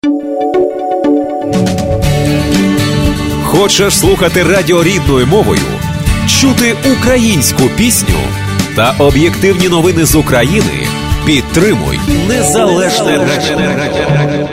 Хочеш слухати радіо рідною мовою? Чути українську пісню та об'єктивні новини з України? Підтримуй Незалежне радіо.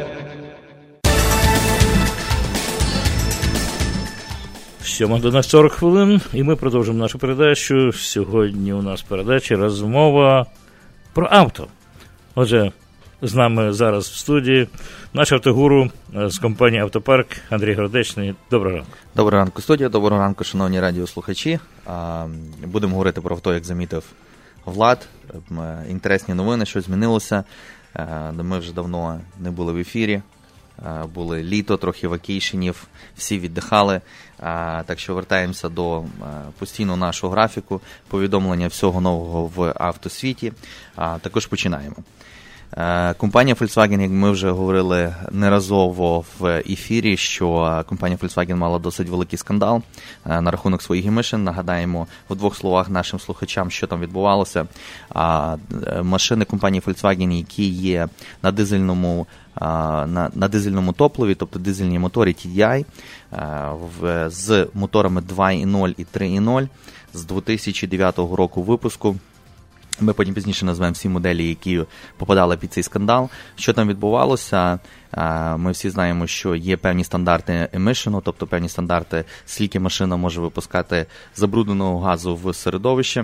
7:40 хвилин, і ми продовжимо нашу передачу. Сьогодні у нас передача розмова про авто. Отже, з нами зараз в студії наш автогуру з компанії «Автопарк» Андрій Городечний. Доброго ранку. Доброго ранку, студія. Доброго ранку, шановні радіослухачі. Будемо говорити про авто, як замітив Влад. Інтересні новини, що змінилося. Ми вже давно не були в ефірі. Були літо, трохи вакейшенів, всі віддихали. Так що вертаємося до постійно нашого графіку, повідомлення всього нового в автосвіті. Також починаємо. Компанія Volkswagen, як ми вже говорили неразово в ефірі, що компанія Volkswagen мала досить великий скандал на рахунок своїх emission. Нагадаємо в двох словах нашим слухачам, що там відбувалося. Машини компанії Volkswagen, які є на дизельному топливі, тобто дизельні мотори TDI, з моторами 2.0 і 3.0 з 2009 року випуску. Ми потім пізніше назвемо всі моделі, які попадали під цей скандал. Що там відбувалося? Ми всі знаємо, що є певні стандарти емішену, тобто певні стандарти, скільки машина може випускати забрудненого газу в середовище.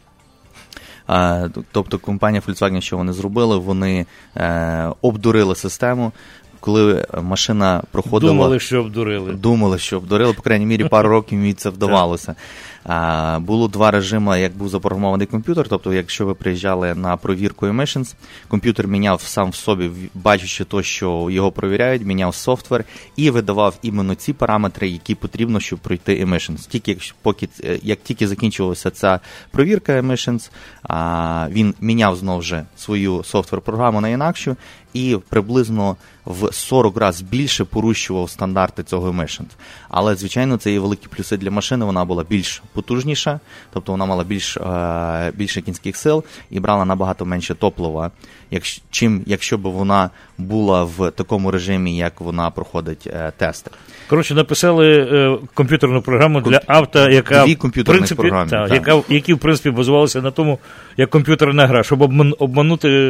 Тобто компанія Volkswagen, що вони зробили? Вони обдурили систему. Коли машина проходила... Думали, що обдурили. По крайній мірі, пару років їм це вдавалося. Було два режими, як був запрограмований комп'ютер. Тобто, якщо ви приїжджали на провірку emissions, комп'ютер міняв сам в собі, бачачи то, що його провіряють, міняв софтвер і видавав іменно ці параметри, які потрібно, щоб пройти emissions. Як тільки закінчувалася ця провірка emissions, він міняв знову ж свою софтвер-програму на інакшу і приблизно в 40 разів більше порушував стандарти цього emissions. Але, звичайно, це є великі плюси для машини, вона була більш потужніша, тобто вона мала більше кінських сил і брала набагато менше топлива, якщо б вона була в такому режимі, як вона проходить тести. Коротше, написали комп'ютерну програму для авто, яка, які в принципі базувалися на тому, як комп'ютерна гра, щоб обманути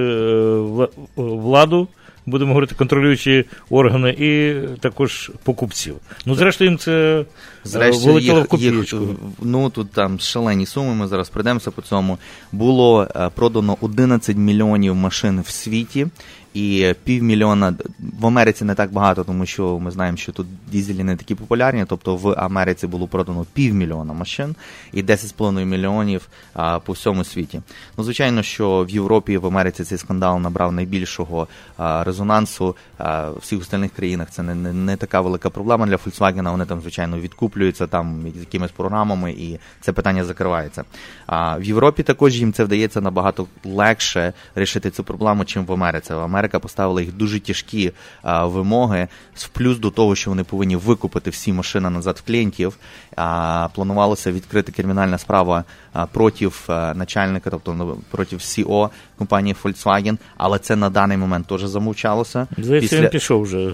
владу, будемо говорити, контролюючі органи і також покупців. Ну, зрештою, їм це вилетіло в копійку. Ну, тут там шалені суми, ми зараз пройдемося по цьому. Було продано 11 мільйонів машин в світі, і 500,000, в Америці не так багато, тому що ми знаємо, що тут дізелі не такі популярні, тобто в Америці було продано 500,000 машин і 10,5 мільйонів по всьому світі. Ну, звичайно, що в Європі і в Америці цей скандал набрав найбільшого резонансу, в всіх остальних країнах це не така велика проблема для Volkswagen, вони там, звичайно, відкуплюються там якимись програмами і це питання закривається. В Європі також їм це вдається набагато легше рішити цю проблему, чим в Америці. Америка поставила їх дуже тяжкі вимоги, в плюс до того, що вони повинні викупити всі машини назад в клієнтів. Планувалося відкрити кримінальна справа проти начальника, тобто проти CEO компанії Volkswagen, але це на даний момент теж замовчалося. Здається, він пішов вже.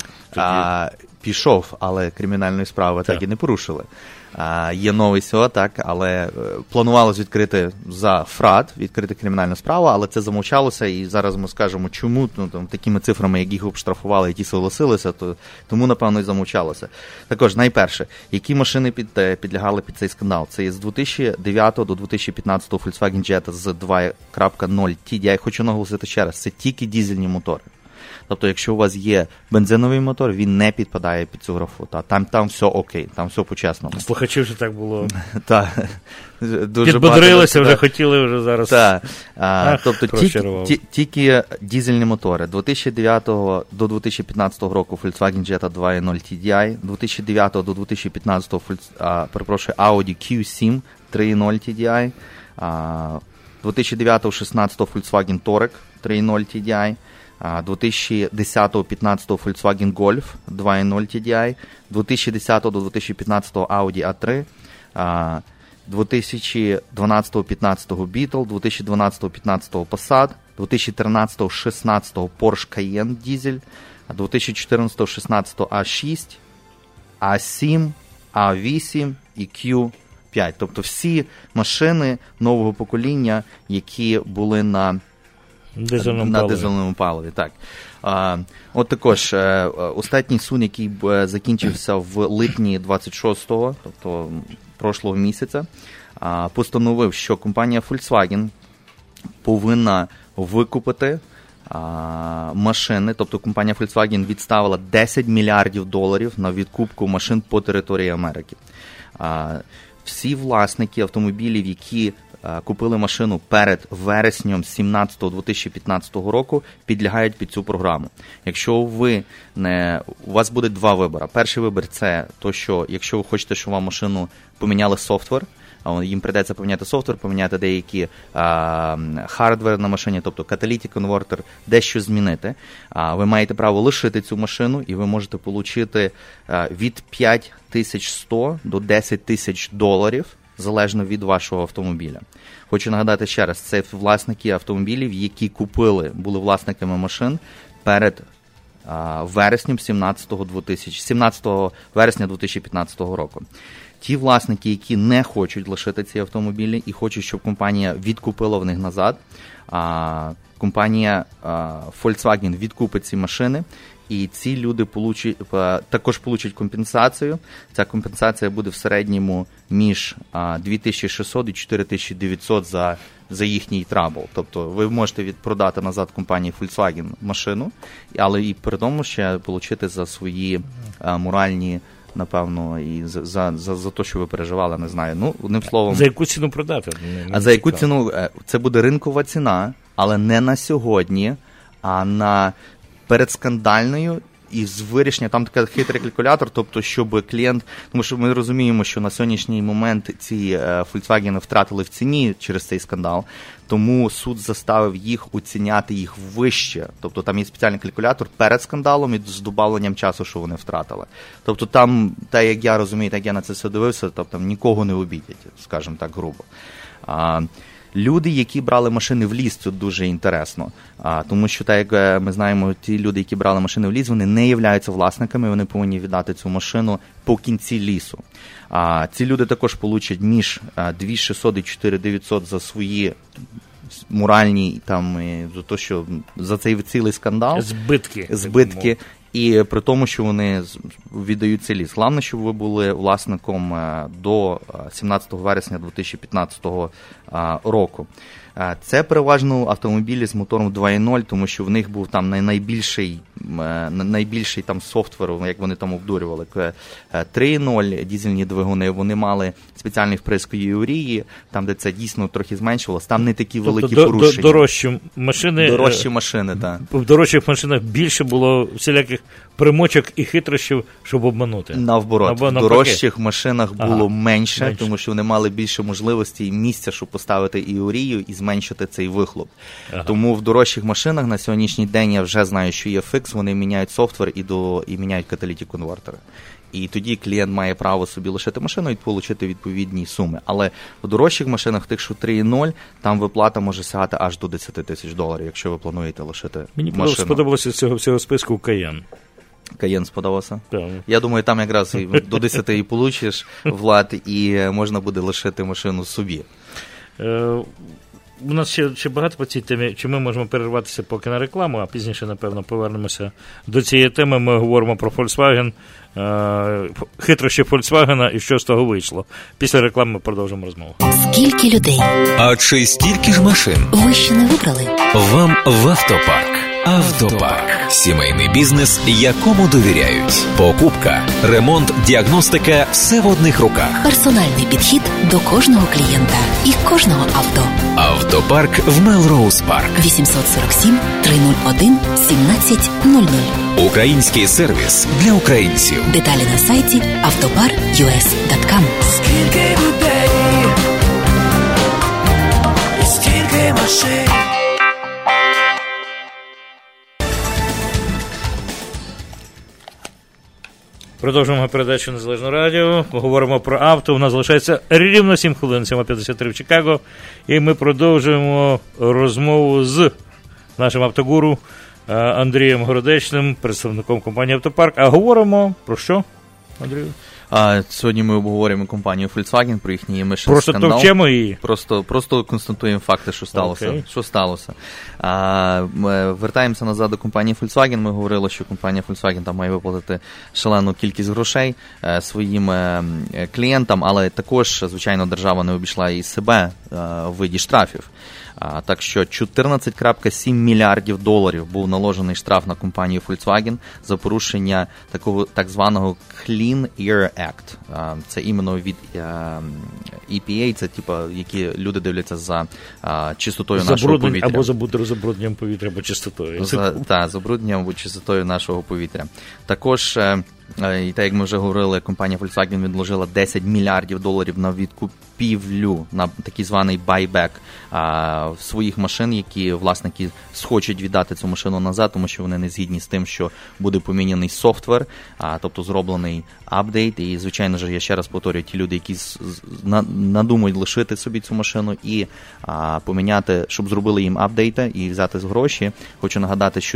Пішов, але кримінальної справи так і не порушили. Є новий СО, так, але планувалося відкрити кримінальну справу, але це замовчалося, і зараз ми скажемо, чому, такими цифрами, як їх обштрафували, і ті согласилися, тому, напевно, і замовчалося. Також, найперше, які машини підлягали під цей скандал? Це є з 2009 до 2015 Volkswagen Jetta з 2.0 TDI. Хочу наголосити ще раз, це тільки дізельні мотори. Тобто, якщо у вас є бензиновий мотор, він не підпадає під цю графу. Там все окей, там все по-чесному. Слухачів вже так було. Так. Підбодрилися, вже хотіли вже зараз. Так. Тобто, тільки дізельні мотори. 2009 до 2015 року Volkswagen Jetta 2.0 TDI, 2009 до 2015 Audi Q7 3.0 TDI, 2009-16 Volkswagen Touareg 3.0 TDI, 2010-15 Volkswagen Golf 2.0 TDI, 2010 до 2015 Audi A3, 2012-15 Beetle, 2012-15 Passat, 2013-16 Porsche Cayenne Diesel, 2014, 16 А6, А7, А8 і Q5. Тобто всі машини нового покоління, які були на дизельному паливі. Так. От також останній сун, який закінчився в липні 26-го, тобто прошлого місяця, постановив, що компанія Volkswagen повинна викупити машини, тобто компанія Volkswagen відставила $10 мільярдів на відкупку машин по території Америки. Всі власники автомобілів, які купили машину перед вереснем 2015 року, підлягають під цю програму. Якщо у вас буде два вибори. Перший вибір – це то, що якщо ви хочете, щоб вам машину поміняли софтвер, їм прийдеться поміняти софтвер, поміняти деякі хардвер на машині, тобто каталітик, конвертер, дещо змінити. Ви маєте право лишити цю машину, і ви можете отримати від $5100 до $10,000, залежно від вашого автомобіля. Хочу нагадати ще раз, це власники автомобілів, які були власниками машин перед вереснем 17 вересня 2015 року. Ті власники, які не хочуть лишити ці автомобілі і хочуть, щоб компанія відкупила в них назад, компанія Volkswagen відкупить ці машини, і ці люди також получать компенсацію. Ця компенсація буде в середньому між 2600 і 4900 за їхній трабл. Тобто ви можете відпродати назад компанії Volkswagen машину, але і при тому ще отримати за свої моральні, напевно, і за те, що ви переживали, не знаю. Ну, одним словом... За яку ціну продати? За яку ціну? Це буде ринкова ціна, але не на сьогодні, а на передскандальною і з вирішення, там такий хитрий калькулятор, тобто, щоб клієнт, тому що ми розуміємо, що на сьогоднішній момент ці Volkswagen втратили в ціні через цей скандал, тому суд заставив їх оціняти їх вище. Тобто там є спеціальний калькулятор перед скандалом і з добавленням часу, що вони втратили. Тобто там, те, як я розумію, так я на це все дивився, тобто нікого не обідять, скажімо так, грубо. Люди, які брали машини в ліз, це дуже інтересно, тому що, так як ми знаємо, ті люди, які брали машини в ліз, вони не являються власниками, вони повинні віддати цю машину по кінці лісу. Ці люди також получать між 2600 і 4900 за свої моральні, за цей цілий скандал. Збитки. І при тому, що вони віддають цей ліс. Головне, щоб ви були власником до 17 вересня 2015 року. Це переважно автомобілі з мотором 2.0, тому що в них був там найбільший там софтвер, як вони там обдурювали. 3.0 дізельні двигуни, вони мали спеціальний вприск юрії, там, де це дійсно трохи зменшувалося, там не такі великі порушення. Дорожчі машини, так. В дорожчих машинах більше було всіляких примочок і хитрощів, щоб обманути. Навпаки, в дорожчих машинах було менше, тому що вони мали більше можливостей і місця, щоб поставити і юрію, і зменшити цей вихлоп. Тому в дорожчих машинах на сьогоднішній день я вже знаю, що є фікс, вони міняють софтвер і міняють каталітик конвертери. І тоді клієнт має право собі лишити машину і отримати відповідні суми. Але в дорожчих машинах, тих, що 3.0, там виплата може сягати аж до $10,000, якщо ви плануєте лишити машину. Мені сподобалося з цього всього списку Cayenne. Cayenne сподобався? Так. Я думаю, там якраз до 10 і получиш, Влад, і можна буде лишити машину собі. У нас ще багато по цій темі, чи ми можемо перерватися поки на рекламу, а пізніше, напевно, повернемося до цієї теми. Ми говоримо про Volkswagen, хитрощі Volkswagen і що з того вийшло. Після реклами ми продовжимо розмову. Скільки людей? А чи стільки ж машин? Ви ще не вибрали? Вам в автопарк. Автопарк. Сімейний бізнес, якому довіряють. Покупка, ремонт, діагностика – все в одних руках. Персональний підхід до кожного клієнта і кожного авто. Автопарк в Мелроуз Парк. 847 301 1700. Український сервіс для українців. Деталі на сайті автопар.us.com. Скільки людей і скільки машин. Продовжуємо передачу Незалежне радіо. Говоримо про авто. У нас залишається рівно 7 хвилин, 7:53 в Чикаго. І ми продовжуємо розмову з нашим автогуру Андрієм Городечним, представником компанії «Автопарк». А говоримо про що, Андрію? Сьогодні ми обговорюємо компанію Volkswagen, про їхній emission просто скандал. Товчемо її? Просто констатуємо факти, що сталося. Okay. Що сталося. Вертаємося назад до компанії Volkswagen. Ми говорили, що компанія Volkswagen там має виплатити шалену кількість грошей своїм клієнтам, але також, звичайно, держава не обійшла і себе в виді штрафів. Так що 14,7 мільярдів доларів був наложений штраф на компанію Volkswagen за порушення такого так званого Clean Air Act. Це іменно від EPA, це типа, які люди дивляться за чистотою нашого повітря. Або забрудненням повітря, або чистотою. Так, забрудненням або чистотою нашого повітря. Також, і так як ми вже говорили, компанія Volkswagen відложила 10 мільярдів доларів на відкупівлю, на такий званий buyback своїх машин, які власники схочуть віддати цю машину назад, тому що вони не згідні з тим, що буде поміняний софтвер, тобто зроблений апдейт. І, звичайно ж, я ще раз повторюю, ті люди, які надумають лишити собі цю машину і поміняти, щоб зробили їм апдейти і взяти з гроші. Хочу нагадати, що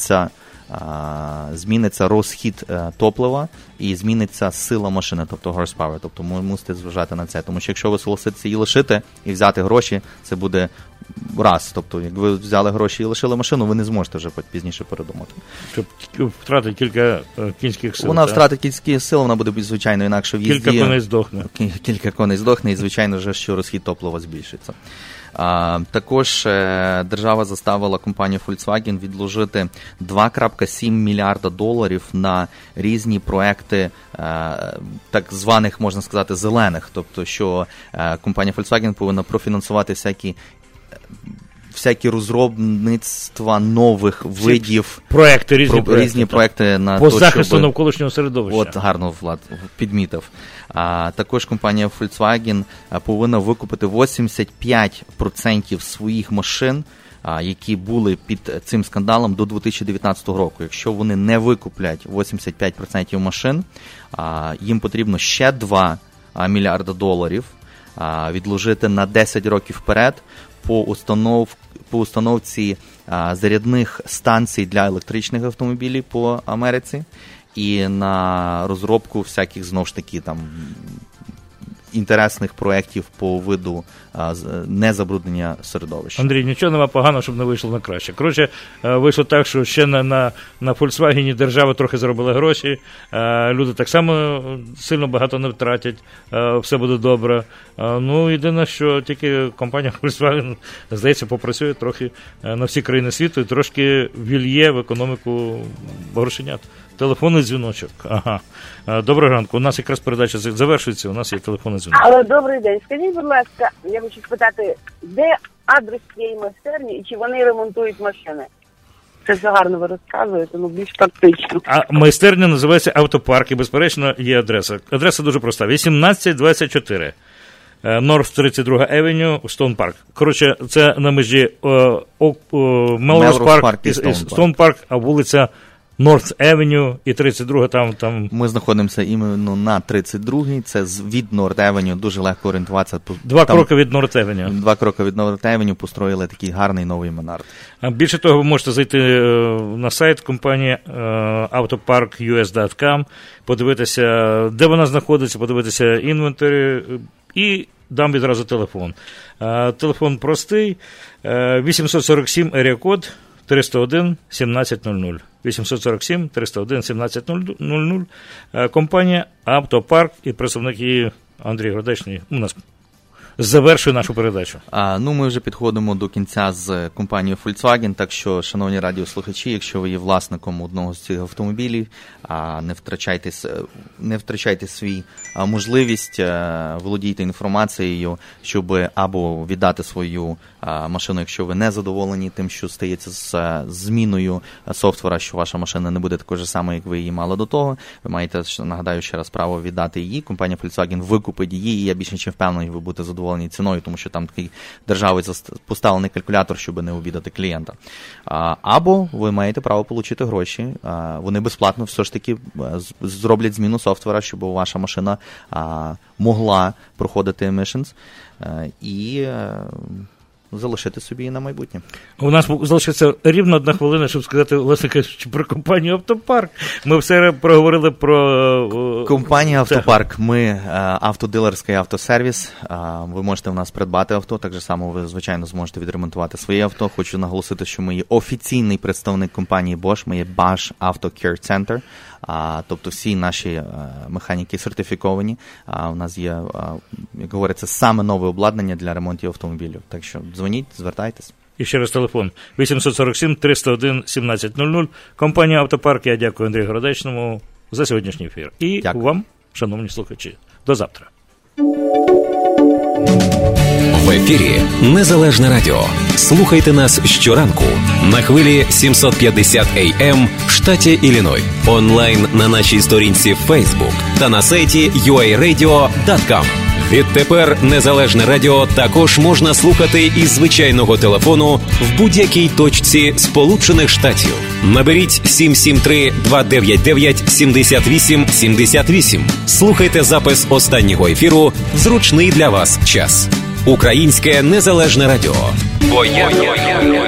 зміниться розхід топлива і зміниться сила машини, тобто horsepower. Тобто ви мусите зважати на це. Тому що якщо ви согласитеся її лишити і взяти гроші, це буде раз. Тобто, як ви взяли гроші і лишили машину, ви не зможете вже пізніше передумати. Щоб втратити кілька кінських сил. Вона втратить кінських сил, вона буде, звичайно, інакше в їзді. Кілька коней здохне. Кілька коней здохне, і, звичайно вже, що розхід топлива збільшиться. Також держава заставила компанію Volkswagen відложити 2,7 мільярда доларів на різні проекти так званих, можна сказати, зелених. Тобто, що компанія Volkswagen повинна профінансувати всякі розробництва нових видів. Проекти, різні проекти на по захисту навколишнього середовища. От гарно Влад підмітив. Також компанія Volkswagen повинна викупити 85% своїх машин, які були під цим скандалом до 2019 року. Якщо вони не викуплять 85% машин, їм потрібно ще 2 мільярда доларів відложити на 10 років вперед по установці зарядних станцій для електричних автомобілів по Америці і на розробку всяких, знову ж таки, там інтересних проєктів по виду незабруднення середовища. Андрій, нічого нема поганого, щоб не вийшло на краще. Коротше, вийшло так, що ще на Volkswagen держава трохи заробила гроші, люди так само сильно багато не втратять, все буде добре. Ну, єдине, що тільки компанія Volkswagen, здається, попрацює трохи на всі країни світу і трошки вільє в економіку грошенят. Телефонний дзвіночок. Ага. Доброго ранку. У нас якраз передача завершується, у нас є телефонний дзвінок. Добрий день. Скажіть, будь ласка, я хочу спитати, де адрес цієї майстерні і чи вони ремонтують машини? Це все гарно ви розказуєте, ну більш практично. А майстерня називається «Автопарк» і, безперечно, є адреса. Адреса дуже проста. 1824. North 32 Avenue, Stone Park. Коротше, це на межі Melrose Park і Stone Park, а вулиця North Avenue і 32 там. Ми знаходимося іменно на 32-й, це від North Avenue, дуже легко орієнтуватися. 2 кроки від North Avenue. 2 кроки від North Avenue построїли такий гарний новий Менард. Більше того, ви можете зайти на сайт компанії autopark.us.com, подивитися, де вона знаходиться, подивитися інвентарі і дам відразу телефон. Телефон простий, 847 area-код 301 1700. 847 301 1700. Компанія «Автопарк» і представник її Андрій Городечний у нас завершує нашу передачу. Ми вже підходимо до кінця з компанією Volkswagen, так що, шановні радіослухачі, якщо ви є власником одного з цих автомобілів, не втрачайте свій можливість, володійте інформацією, щоб або віддати свою машину, якщо ви не задоволені тим, що стається з зміною софтвера, що ваша машина не буде такою ж самою, як ви її мали до того. Ви маєте, нагадаю ще раз, право віддати її. Компанія Volkswagen викупить її, і я більше ніж впевнений, ви будете задоволені ціною, тому що там такий державою поставлений калькулятор, щоб не обідати клієнта. Або ви маєте право отримати гроші. Вони безплатно все ж таки зроблять зміну софтвера, щоб ваша машина могла проходити emissions. І залишити собі і на майбутнє. У нас залишиться рівно 1 хвилина, щоб сказати, власне кажучи, про компанію «Автопарк». Ми все проговорили про... Компанія «Автопарк». Ми автодилерський автосервіс. Ви можете в нас придбати авто, так же само ви, звичайно, зможете відремонтувати своє авто. Хочу наголосити, що ми є офіційний представник компанії Bosch, ми є Bosch Auto Care Center. Тобто всі наші механіки сертифіковані. У нас є, як говориться, саме нове обладнання для ремонтів автомобілів. Так що дзвоніть, звертайтесь. І ще раз телефон 847-301-1700. Компанія «Автопарк». Я дякую Андрію Городечному за сьогоднішній ефір. І дякую вам, шановні слухачі. До завтра. В ефірі Незалежне радіо. Слухайте нас щоранку на хвилі 750 AM в штаті Ілліной. Онлайн на нашій сторінці Facebook та на сайті uaradio.com. Відтепер Незалежне радіо також можна слухати із звичайного телефону в будь-якій точці Сполучених Штатів. Наберіть 773-299-78-78. Слухайте запис останнього ефіру в зручний для вас час. Українське Незалежне радіо. Бо я